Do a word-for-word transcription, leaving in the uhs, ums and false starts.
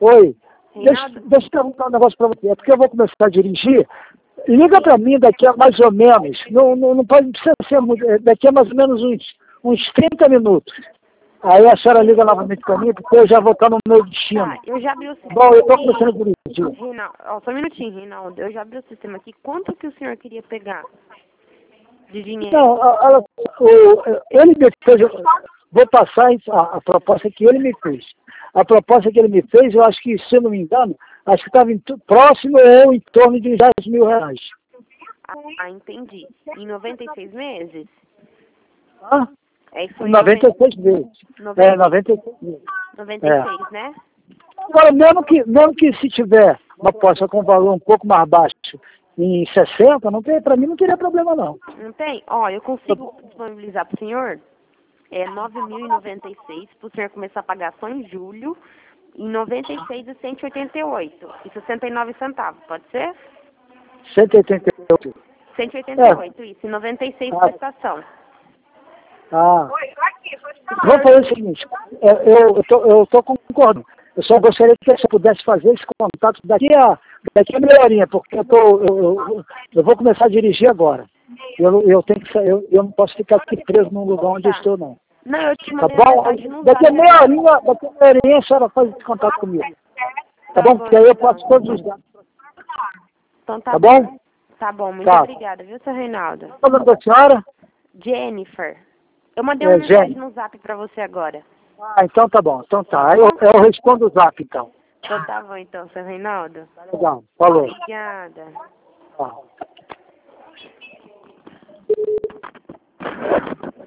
Oi. Deixa, Reinaldo? deixa eu perguntar um negócio para você. É porque eu vou começar a dirigir. Liga para mim daqui a mais ou menos. Não, não, não pode não precisa ser muito. é, Daqui a mais ou menos uns, uns trinta minutos. Aí a senhora liga novamente para mim, porque eu já vou estar no meu destino. Tá, eu já abri o sistema Bom, eu estou aqui. começando a dirigir. Reinaldo, ó, só um minutinho, Reinaldo. Eu já abri o sistema aqui. Quanto que o senhor queria pegar de dinheiro? Não, a- ela, o, ele me fez. Vou passar a, a proposta que ele me fez. A proposta que ele me fez, eu acho que, se eu não me engano, acho que estava próximo ou em torno de dez mil reais. Ah, entendi. Em noventa e seis meses? Tá? É isso aí. noventa e seis vezes. É, noventa e seis vezes. noventa e É. seis, né? Agora, mesmo que, mesmo que se tiver uma aposta com valor um pouco mais baixo, em sessenta, não tem, para mim não teria problema não. Não tem? Ó, eu consigo disponibilizar para o senhor é nove mil e noventa e seis para o senhor começar a pagar só em julho, em noventa e seis e cento e oitenta e oito e sessenta e nove centavos, pode ser? cento e oitenta e oito. cento e oitenta e oito, isso, e noventa e seis Ah. prestação. Ah. Vamos fazer o seguinte, é, eu estou eu tô concordando. Eu só gostaria que você pudesse fazer esse contato daqui a, daqui a meia horinha, porque eu, tô, eu, eu, eu vou começar a dirigir agora. Eu, eu, tenho que, sa- eu, eu não posso ficar aqui preso num lugar onde eu Tá. estou, não. Não, eu te Tá mandei uma bom? mensagem no Daqui a zap meia agora. horinha, daqui a meia horinha a senhora faz esse contato comigo. Tá bom? Porque aí eu então. passo todos os dados. Então tá, Tá bom. bom? Tá bom, muito Tá. obrigada, viu, seu Reinaldo? Qual é o nome da senhora? Jennifer. Eu mandei É, uma mensagem Jenny. no zap pra você agora. Ah, então tá bom. Então tá. Aí eu, eu respondo o zap, então. Então tá bom, então, seu Reinaldo. Legal. Falou. Obrigada. Tá.